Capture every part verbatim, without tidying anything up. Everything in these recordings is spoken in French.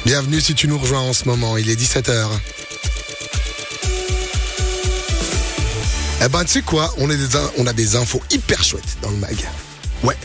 Bienvenue si tu nous rejoins en ce moment, il est dix-sept heures. Eh ben, tu sais quoi, on, est des in- on a des infos hyper chouettes dans le mag. Ouais.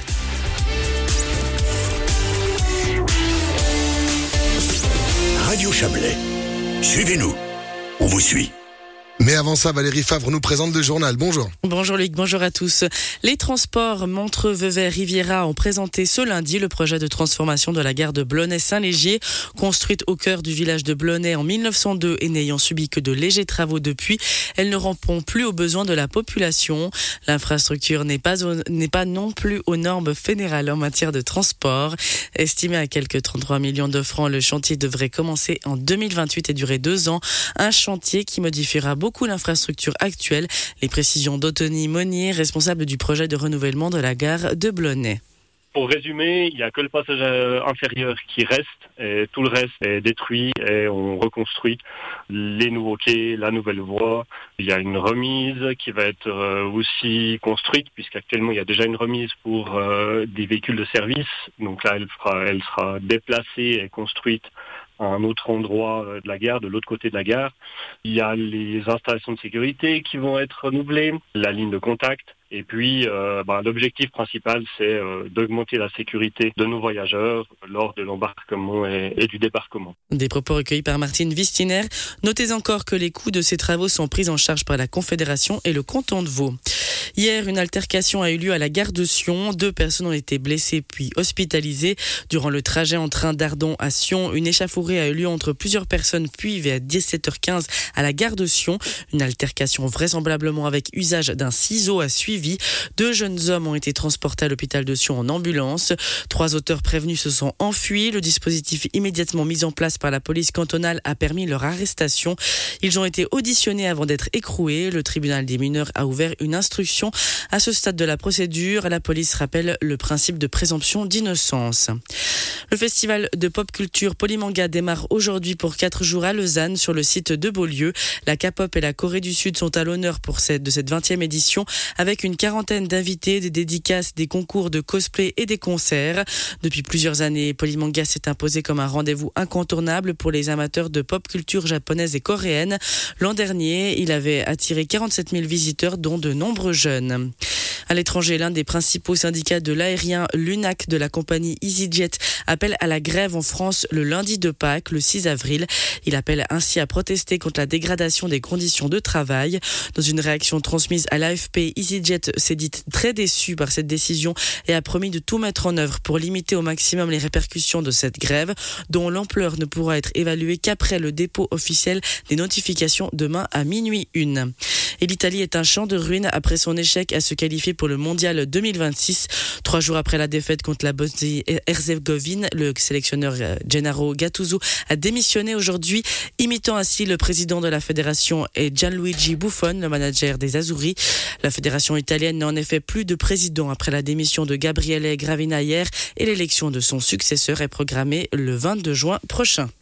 Radio Chablais. Suivez-nous. On vous suit. Mais avant ça, Valérie Favre nous présente le journal. Bonjour. Bonjour Luc, bonjour à tous. Les transports Montreux, Vevey, Riviera ont présenté ce lundi le projet de transformation de la gare de Blonay-Saint-Légier, construite au cœur du village de Blonay en mille neuf cent deux et n'ayant subi que de légers travaux depuis. Elle ne répond plus aux besoins de la population. L'infrastructure n'est pas, au, n'est pas non plus aux normes fédérales en matière de transport. Estimé à quelques trente-trois millions de francs, le chantier devrait commencer en deux mille vingt-huit et durer deux ans. Un chantier qui modifiera beaucoup beaucoup l'infrastructure actuelle. Les précisions d'Anthony Monnier, responsable du projet de renouvellement de la gare de Blonay. Pour résumer, il n'y a que le passage inférieur qui reste et tout le reste est détruit et on reconstruit les nouveaux quais, la nouvelle voie. Il y a une remise qui va être aussi construite puisqu'actuellement il y a déjà une remise pour euh, des véhicules de service. Donc là, elle sera, elle sera déplacée et construite à un autre endroit de la gare, de l'autre côté de la gare. Il y a les installations de sécurité qui vont être renouvelées, la ligne de contact. Et puis, euh, bah, l'objectif principal, c'est euh, d'augmenter la sécurité de nos voyageurs lors de l'embarquement et, et du débarquement. Des propos recueillis par Martine Vistiner. Notez encore que les coûts de ces travaux sont pris en charge par la Confédération et le canton de Vaud. Hier, une altercation a eu lieu à la gare de Sion. Deux personnes ont été blessées puis hospitalisées. Durant le trajet en train d'Ardon à Sion, une échauffourée a eu lieu entre plusieurs personnes puis vers dix-sept heures quinze à la gare de Sion. Une altercation vraisemblablement avec usage d'un ciseau a suivi. Deux jeunes hommes ont été transportés à l'hôpital de Sion en ambulance. Trois auteurs prévenus se sont enfuis. Le dispositif immédiatement mis en place par la police cantonale a permis leur arrestation. Ils ont été auditionnés avant d'être écroués. Le tribunal des mineurs a ouvert une instruction. À ce stade de la procédure, la police rappelle le principe de présomption d'innocence. Le festival de pop culture Polymanga démarre aujourd'hui pour quatre jours à Lausanne sur le site de Beaulieu. La K-pop et la Corée du Sud sont à l'honneur pour cette, de cette vingtième édition avec une quarantaine d'invités, des dédicaces, des concours de cosplay et des concerts. Depuis plusieurs années, Polymanga s'est imposé comme un rendez-vous incontournable pour les amateurs de pop culture japonaise et coréenne. L'an dernier, il avait attiré quarante-sept mille visiteurs, dont de nombreux jeunes. À l'étranger, l'un des principaux syndicats de l'aérien, l'U N A C de la compagnie EasyJet, appelle à la grève en France le lundi de Pâques, le six avril. Il appelle ainsi à protester contre la dégradation des conditions de travail. Dans une réaction transmise à l'A F P, EasyJet s'est dit très déçu par cette décision et a promis de tout mettre en œuvre pour limiter au maximum les répercussions de cette grève, dont l'ampleur ne pourra être évaluée qu'après le dépôt officiel des notifications demain à minuit une. Et l'Italie est un champ de ruines après son échec à se qualifier pour le mondial deux mille vingt-six. Trois jours après la défaite contre la Bosnie-Herzégovine, le sélectionneur Gennaro Gattuso a démissionné aujourd'hui, imitant ainsi le président de la fédération et Gianluigi Buffon, le manager des Azzurri. La fédération italienne n'a en effet plus de président après la démission de Gabriele Gravina hier et l'élection de son successeur est programmée le vingt-deux juin prochain.